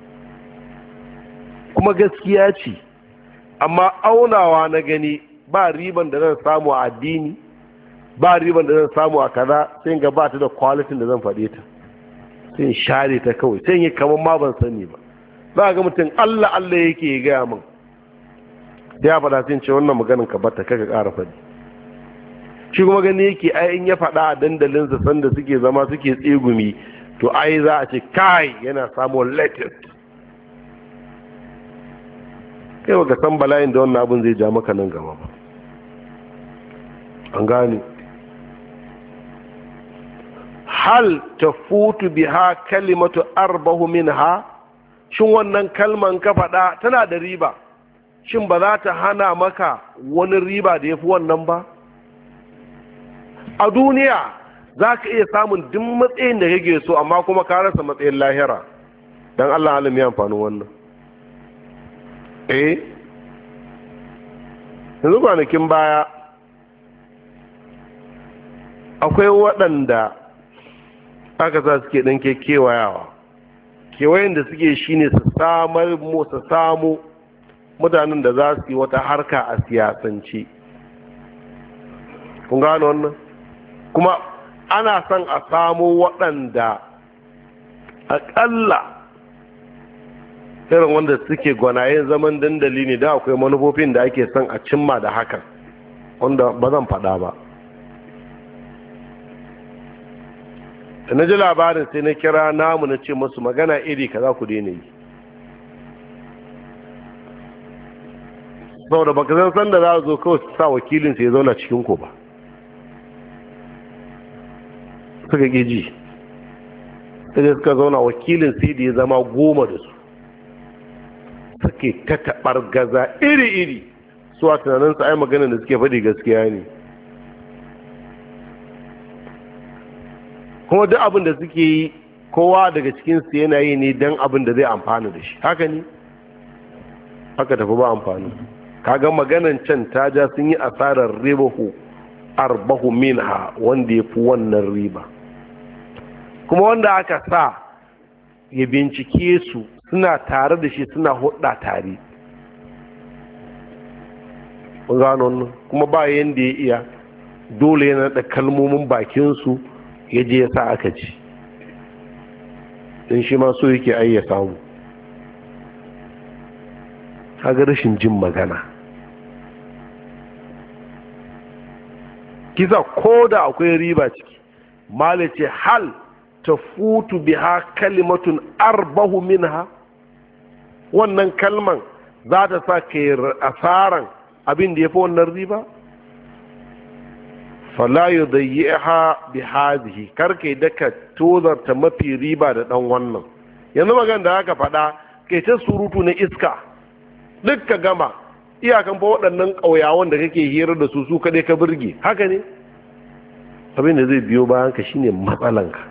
kuma gaskiya ce amma aunawa na gani ba riban da zan samu a addini ba riban da zan samu a kaza sai ga ba ta da kwalitin da zan faɗe ta sai in share ta kawai sai yi kamar ma ban sani ba za ga mutum Allah Allah yake gaya min ya faɗa sai ce wannan maganin ka bata kaka ƙara faɗi shi kuma gani yake ai in ya faɗa a dandalinsa sanda suke zama suke tsegumi to ai za a ce kai yana samun latest kai baka san bala'in da wannan abin zai ja maka nan gaba ba an gane hal tafutu biha kalimatu arbahu minha shin wannan kalman ka faɗa tana da riba shin ba za ta hana maka wani riba da yafi wannan ba a duniya za ka iya samun duk matsayin da kake so amma kuma ka rasa matsayin lahira. don Allah alim ya amfani wannan. Yanzu kwanakin baya akwai waɗanda aka sa suke ɗan kewayawa, kewayen da suke shine su samu mutanen da za su yi wata harka a siyasance. Kun gano wannan? Kuma ana son a samu waɗanda aƙalla irin wanda suke gwanayen zaman dandali ne, da akwai manufofin da ake son a cimma da hakan wanda ba zan faɗa ba. da na ji labarin sai na kira namu na ce masu magana iri kaza ku daina yi, saboda baka san sanda za zo kawai su sa wakilin sai ya zauna cikin ku ba. suka ƙi ji, sai suka zauna wakilin sai da ya zama 10 da su, suke ta taɓar gaza iri-iri su a tunaninsu ai magana da suke faɗi gaskiya ne, kuma duk abin da suke yi kowa daga cikinsu yana yi ne don abin da zai amfana da shi. Haka ne, haka tafi ba amfani. Kaga maganan can ta ja sun yi asarar ribahu arbahu minha, wanda ya fi wannan riba. Kuma wanda aka sa ya bincike su suna tare da shi, suna hudda tare. Gano kuma ba yanda ya iya, dole yana da kalmomin bakinsu ya je ya sa aka ci, don shi ma so yake ya samu. Kaga rashin jin magana. Kisa ko da akwai riba ciki, malace hal ta futu biha kalimatun arbahu minha, wannan kalman za ta sa ka yi asaran abin da ya fi wannan riba. fala yudayyiha bi hadhihi, karkai daka tozarta mafi riba da dan wannan. Yanzu magana da aka faɗa kai ta surutu na iska duk ka gama, iyakan fa waɗannan ƙauyawan da kake hira da su kaɗai ka burge. Haka ne, abin da zai biyo bayan ka shine matsalanka,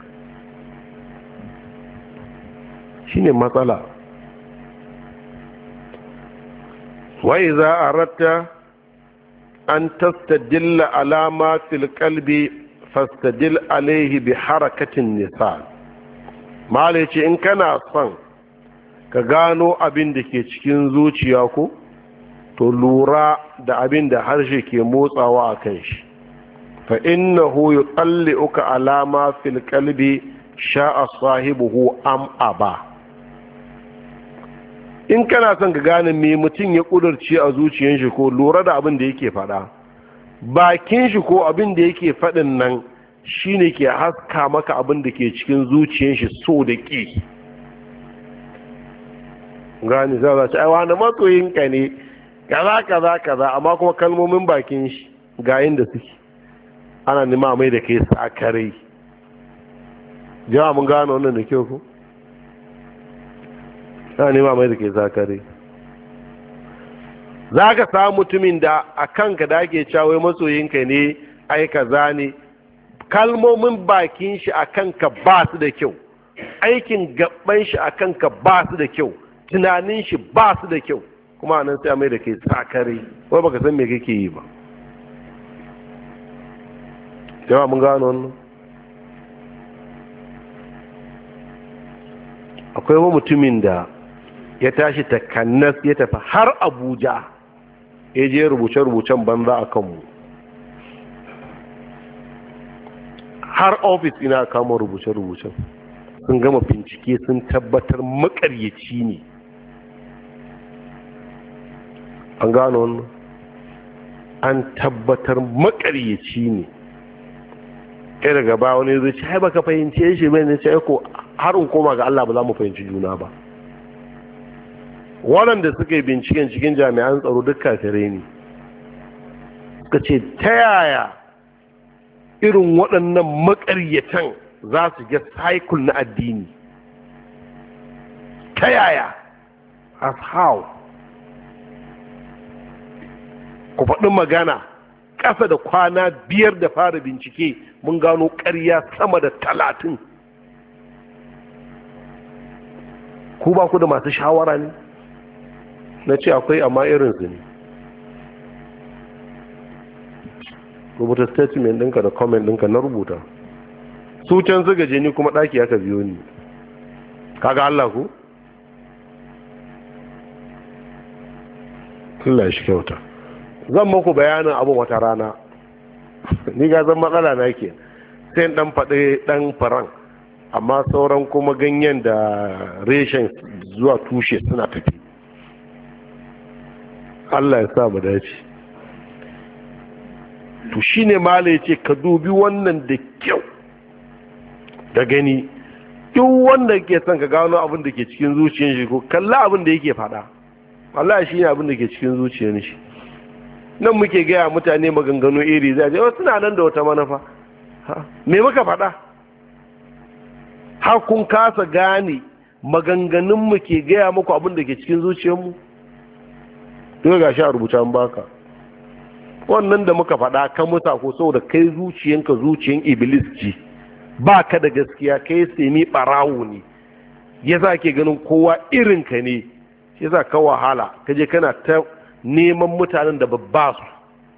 shine matsala. wa iza aratta an tastadilla alama fil qalbi fastadil alaihi bi harakatin nisa. Mala ce in kana son ka gano abin da ke cikin zuciya ko, to lura da abin da harshe ke motsawa a kan shi. fa innahu yuqalli'uka alama fil qalbi sha'a sahibuhu am aba. In kana son ka gane me mutum ya kudurci a zuciyar shi ko, lura da abin da yake faɗa. Bakin shi ko abin da yake faɗin nan shine ke haska maka abin da ke cikin zuciyar shi so da ƙi. Gani za a ce ai wani matsoyin ka ne kaza kaza kaza, amma kuma kalmomin bakin shi ga inda suke, ana nima mai da kai sakare. Jama'a mun gano wannan da kyau ko? Ana nima mai da kai sakare. Za ka samu mutumin da a kanka da ake cewa masoyinka ne ai kaza ne, kalmomin bakin shi a kanka ba su da kyau, aikin gaban shi a kanka ba su da kyau, tunanin shi ba su da kyau, kuma nan sai mai da kai sakare, wai baka san me kake yi ba. Jama'a mun gano wannan. Akwai wani mutumin da ya tashi takannas ya tafi har Abuja ya je rubuce-rubucen banza a kanmu, har ofis ina kama rubuce-rubucen. Sun gama bincike sun tabbatar makaryaci ne. An gano wannan, an tabbatar makaryaci ne. Kai daga ba wani zai ce hai baka fahimce shi bai, ne ce ko har in koma ga Allah ba za mu fahimci juna ba. Waɗanda suka yi binciken cikin jami'an tsaro duk kafirai ne. Suka ce ta yaya irin waɗannan makaryatan za su ga cycle na addini, ta yaya, as how. Ku faɗi magana ƙasa da kwana 5 da fara bincike mun gano ƙarya sama da 30. ku ba ku da masu shawara ne? Na ce akwai, amma irinsu ne. rubuta statement ɗinka da comment ɗinka na rubuta. Su can su gaje ni kuma ɗaki aka biyo ni. Kaga Allah ku? Allah shi kyauta. Zan muku bayanin abin wata rana. Ni ga zan matsala na ke. Sai ɗan faɗi ɗan faran. Amma sauran kuma ganyen da reshen zuwa tushe suna tafi. Allah ya sa mu dace. To shine mala yace ka dubi wannan da kyau da gani. Duk wanda ke son ka gano abin da ke cikin zuciyar shi ko kalla abin da yake faɗa. wallahi shi ne abin da ke cikin zuciyar shi. Nan muke gaya mutane maganganu iri zai ce suna nan da wata manufa. Me muka faɗa? Har kun kasa gane maganganun mu ke gaya muku abin da ke cikin zuciyarmu? Dole ga shi a rubuta an baka. Wannan da muka faɗa kan musa ko saboda kai zuciyanka zuciyan iblis ji, ba ka da gaskiya, kai semi ɓarawo ne, ya za ke ganin kowa irinka ne, ya za ka wahala ka je kana ta neman mutanen da babba su.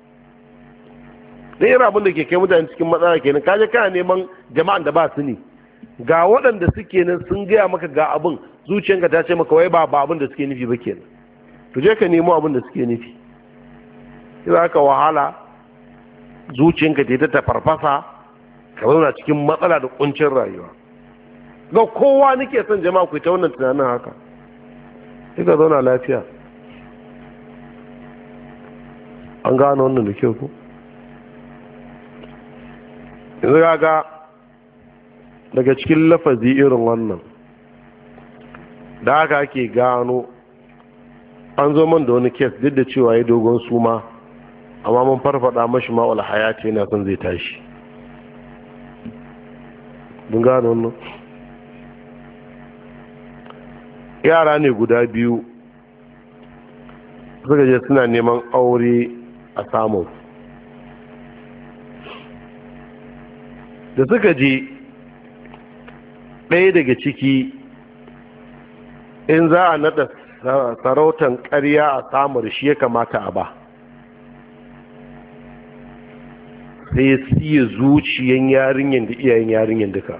da irin abin da ke kai mutane cikin matsala kenan, ka je kana neman jama'an da ba su ne, ga waɗanda suke nan sun gaya maka ga abin, zuciyanka ta ce maka wai ba abin da suke nufi ba kenan, to je ka nemo abin da suke nufi. za ka wahala zuciyanka ta farfasa ka zauna cikin matsala da kuncin rayuwa. ga kowa nake son jama'a ku ta wannan tunanin haka, sai ka zauna lafiya. an gano wannan da kyau ku? yanzu ga daga cikin lafazi irin wannan da haka ake gano an zo man da wani kes duk da cewa ya dogon suma, amma mun farfada mashi ma'ul hayati yana son zai tashi. mun gano wannan. yara ne guda biyu suka je suna neman aure a samun. da suka je ɗaya daga ciki in za a naɗa sarautan ƙarya a samar shi ya kamata a ba, sai ya siya zuciyan yarinyar da iyayen yarinyar duka.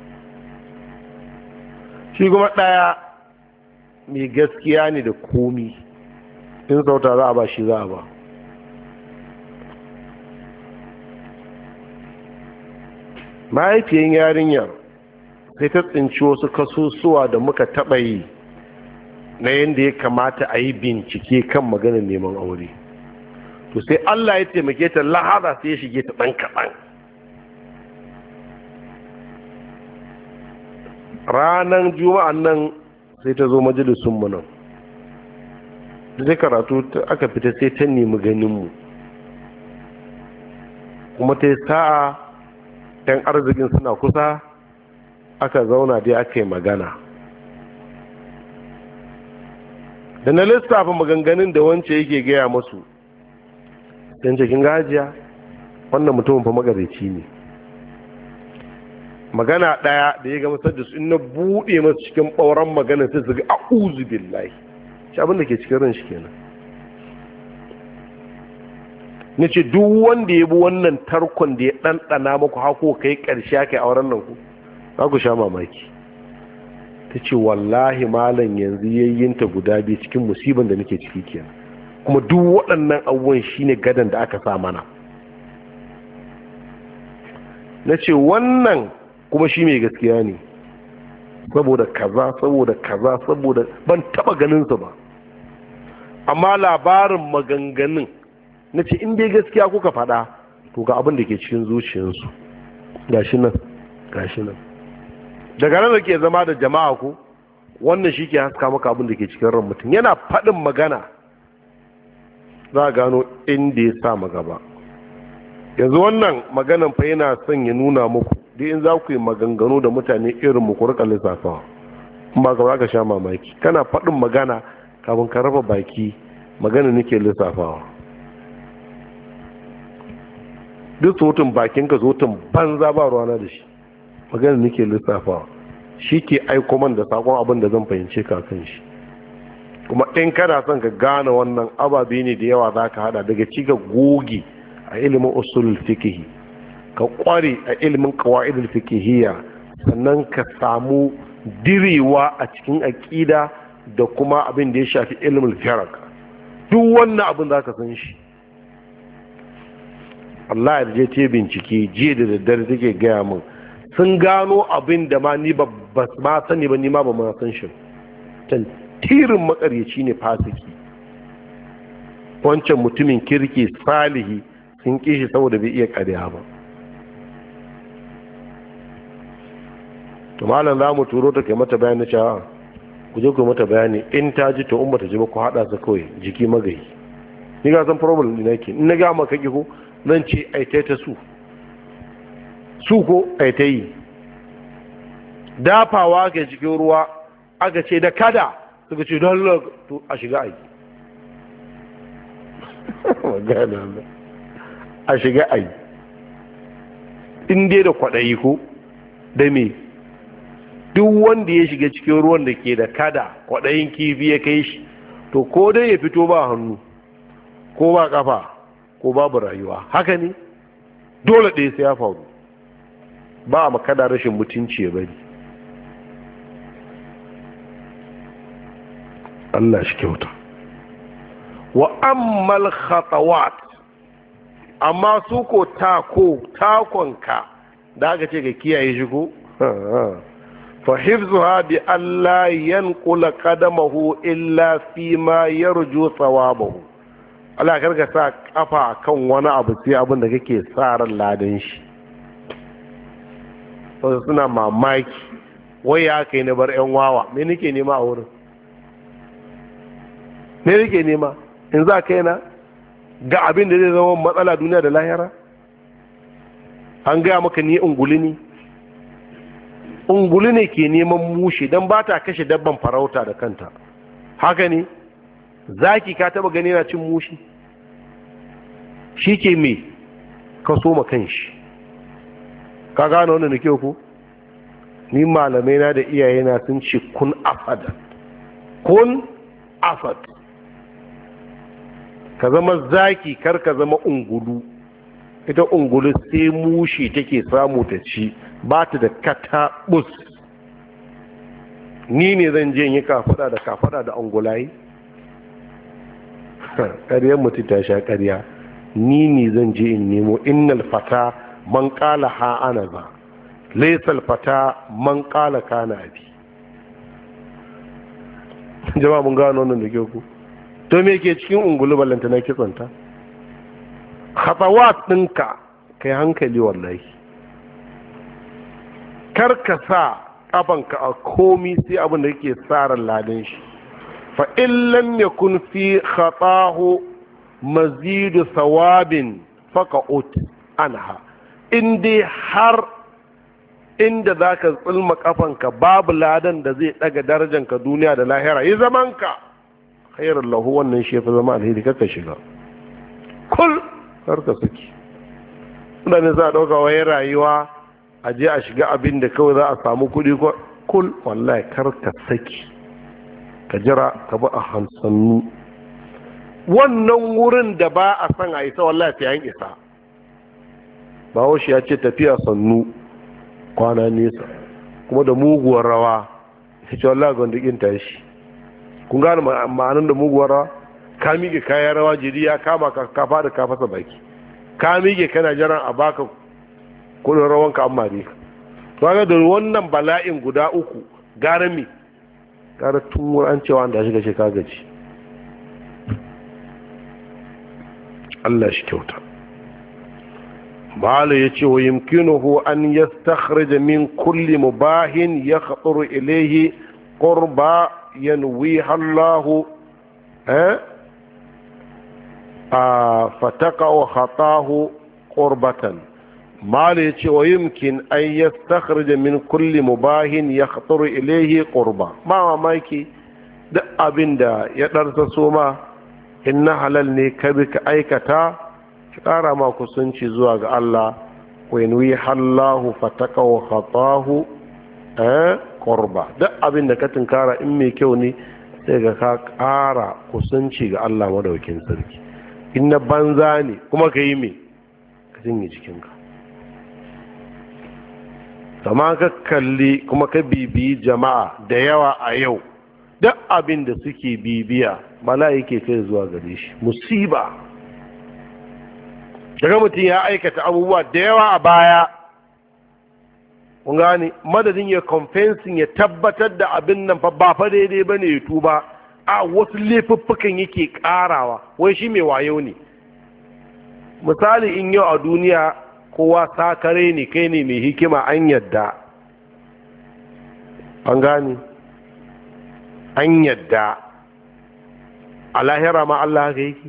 shi kuma ɗaya mai gaskiya ne da komi, in sauta za a ba shi za a ba. mahaifiyan yarinyar sai ta tsinci wasu kasusuwa da muka taɓa yi na yadda ya kamata a yi bincike kan maganar neman aure. to sai Allah ya taimake ta lahara sai ya shige ta ɗan kaɗan. ranar juma'an nan sai ta zo majalisunmu nan da zai karatu aka fita sai ta nemi ganinmu, kuma ta yi sa'a ɗan arzikin suna kusa, aka zauna dai aka yi magana. da na lissafa maganganun da wance yake gaya masu, don cikin gajiya wannan mutumin fa magarici ne. magana ɗaya da ya gama da su, in na buɗe masu cikin ɓauran magana sai su ga a'uzu billahi, shi abin da ke cikin ran shi kenan. na ce duk wanda ya bi wannan tarkon da ya ɗanɗana muku hako kai ƙarshe aka yi auren nan ku, za ku sha mamaki. ta ce wallahi malam yanzu yayyinta guda biyu cikin musibin da nake ciki kenan, kuma duk waɗannan abubuwan shine gadan da aka sa mana. na ce wannan kuma shi mai gaskiya ne, saboda kaza saboda kaza saboda ban taba ganinsa ba, amma labarin maganganun na ce in dai gaskiya kuka faɗa to ga abin da ke cikin zuciyarsu gashi nan gashi nan. daga nan da ke zama da jama'a ku, wannan shi ke haska maka abin da ke cikin ran mutum. yana faɗin magana za a gano inda ya sa magaba. yanzu wannan maganan fa yana son ya nuna muku duk in za ku yi maganganu da mutane irin mu ku rika lissafawa, in ba ka za ka sha mamaki. kana faɗin magana kafin ka raba baki magana nake lissafawa. duk sautin bakinka sautin banza ba ruwana da shi, magana nake lissafawa, shi ke aiko man da sakon abin da zan fahimce ka kan shi. Kuma in kana son ka gane wannan ababe ne da yawa za ka hada daga ci ga goge a ilimin usulul fiqh, ka kware a ilimin qawaidul fiqhiyya, sannan ka samu direwa a cikin aqida da kuma abin da ya shafi ilimin fiqh. Duk wannan abin za ka san shi. Allah ya je te bincike jiya da daddare take gaya min sun gano abin da ma ni ba ma sani ba, ni ma ba ma san shi. Tirin makaryaci ne fasiki, wancan mutumin kirki salihi sun kishi saboda bai iya ƙarya ba. To malam za mu turo ta kai mata bayani cewa ku je ku mata bayani, in ta ji to in bata ji ba ku hada su kawai jiki magayi. Ni ga san problem din nake, in na ga maka ki ko zan ce ai ta su ko ai ta yi dafawa ga cikin ruwa, aka ce da kada suka ce don Allah to a shiga ai a shiga ai in dai da kwaɗayi ko da me, duk wanda ya shiga cikin ruwan da ke da kada kwaɗayin kifi ya kai shi, to ko dai ya fito ba hannu ko ba kafa ko babu rayuwa. Haka ne, dole ɗaya sai ya faru, ba a makada rashin mutunci ya bari. Allah shi kyauta. Wa ammal khatawat, amma su ko takonka da aka ce ga kiyaye shi ko fa hifzuha bi alla yanqula qadamahu illa fi ma yarju thawabahu. Allah karka sa kafa kan wani abu sai abin da kake sa ran ladan shi. Wasu suna mamaki wai ya kai na bar yan wawa, me nake nema a wurin, me nake nema in za kai na ga abin da zai zama matsala duniya da lahira. An gaya maka ni unguli ne ke neman mushe don ba ta kashe dabban farauta da kanta. Haka ne, zaki ka taba gani na cin mushi? Shi ke me ka so ma kanshi. Ka gane wannan da kyau ko? Ni malamai na da iyayena sun ce kun afada, kun afad, ka zama zaki kar ka zama ungulu. Ita ungulu sai mushi take samu ta ci, ba ta da katabus. Ni ne zan je yi kafada da ungulayi? ƙaryar mutum ta sha ƙarya. Ni ne zan je in nemo innal fata man ƙala ha ana ba, laisal fata man ƙala kana abi. Jama'a mun gano wannan da kyau ku? To me ke cikin ungulu ballanta na kitsanta? Khatawat ɗinka kai hankali wallahi. Kar ka sa ƙafanka a komi sai abin da yake tsarin ladan shi. Fa illam yakun fi khatahu mazidu thawabin faqa'ut anha. In dai har inda zaka tsulma kafanka babu ladan da zai daga darajanka duniya da lahira, yi zamanka khairul lahu, wannan shi fa zama alheri, kaka shiga kul karka saki. Mutane za a dauka waye rayuwa a je a shiga abin da kawai za a samu kuɗi ko kul, wallahi karka saki, ka jira ka bi a hansannu. Wannan wurin da ba a san a isa wallahi sai an isa. Bahaushe ya ce tafiya sannu kwana nesa, kuma da muguwar rawa ya ce wallahi gondikin tashi. Kun gane ma'anin da muguwar rawa? Ka miƙe kayan rawa jiri ya kama ka kafa da ka fasa baki, ka miƙe kana jiran a baka kudin rawanka an mare ka. To da wannan bala'in guda uku gara mi gara tun an cewa da shiga shi ka gaji. Allah shi kyauta. Malu ya ce wa yimkinuhu an yastakhrij min kulli mubahin yakhturu ilayhi qurba yanwiha Allah fataqa'u khatahu qurbatan. Malu ya ce wa yumkin an yastakhrij min kulli mubahin yakhturu ilayhi qurba. Ma mamaki duk abinda ya darsa soma in na halal ne ka bi ka aikata ki ƙara ma kusanci zuwa ga Allah wa yanwi hallahu fataqaw khatahu qurba. Duk abin da ka tunkara in mai kyau ne sai ga ka ƙara kusanci ga Allah madaukin sarki. In na banza ne kuma ka yi me ka jinye jikinka. Kama ka kalli kuma ka bibiyi jama'a da yawa a yau, duk abin da suke bibiya mala'ike kai zuwa gare shi, musiba. Daga mutum ya aikata abubuwa da yawa a baya, kun gane, madadin ya confessing ya tabbatar da abin nan fa ba fa daidai bane ya tuba, a wasu laifuffukan yake karawa, wai shi mai wayo ne. Misali, in yau a duniya kowa sakare ne, kai ne mai hikima, an yadda, an gane, an yadda a lahira ma Allah haka yake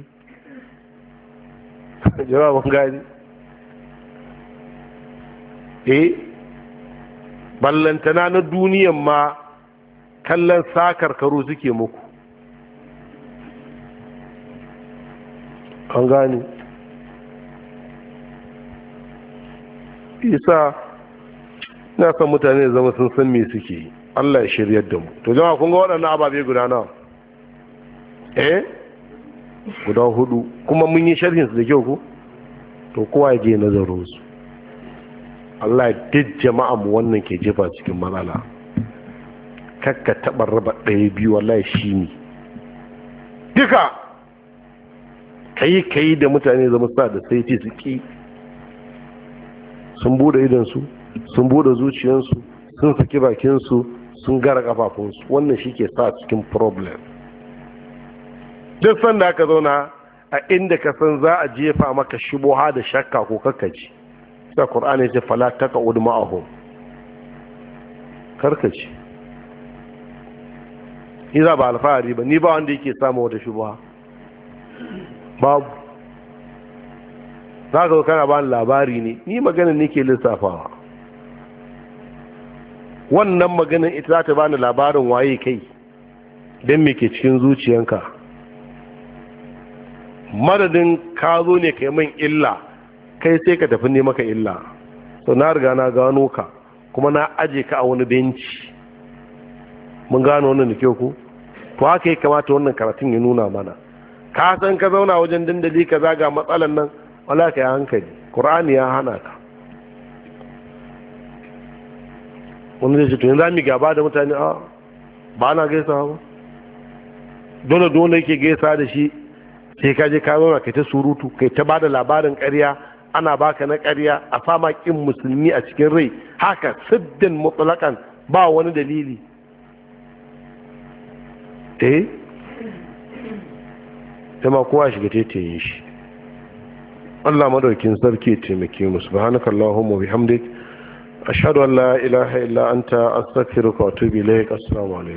jawabin gani. Ballantana na duniyan ma kallon sakarkaru suke muku, an gane. Isa na san mutane zama sun san me suke yi. Allah ya shiryar da mu. To jama'a kun ga waɗannan ababe guda nawa? Guda 4, kuma mun yi sharhin su da kyau ko? To kowa ya je nazarin su. Allah ya duk jama'a mu wannan ke jefa cikin matsala. Kakka taɓa raba 1-2 wallahi shi ne. Duka kai da mutane zama sa da sai ce su ki. Sun bude idansu, sun bude zuciyarsu, sun saki bakinsu, sun gara kafafunsu. Wannan shi ke sa cikin problem. Duk sanda aka zauna a inda ka san za a jefa maka shubuha da shakka ko kakkaci, sai Qur'ani ce fala taqud ma'ahum, karkaci. Iza ba alfahari ba, ni ba wanda yake samu wata shubuha, babu. za ka kana ba labari ne, ni maganin nake lissafawa. Wannan maganin ita za ta bani labarin waye kai, don me ke cikin zuciyanka. Madadin ka zo ne kai min illa, kai sai ka tafi ne maka illa. So na riga na gano ka, kuma na aje ka a wani benci. Mun gano wannan da kyau ku? To haka ya kamata wannan karatun ya nuna mana. Ka san ka zauna wajen dandali ka zaga matsalan nan, wala ka yi hankali. Qur'ani ya hana ka. Wani zai ce to yanzu za mu gaba da mutane, a ba na gaisa ba. Dole yake gaisa da shi, sai ka je ka zauna kai ta surutu, kai ta bada labarin ƙarya, ana baka na ƙarya, a fama kin musulmi a cikin rai, haka siddin mutlaqan ba wani dalili. Kuma kowa shiga taitayin shi. Allah madaukin sarki ya taimake mu. Subhanakallahumma wa bihamdik, ashhadu an la ilaha illa anta, astaghfiruka wa atubu ilaik. Assalamu alaikum.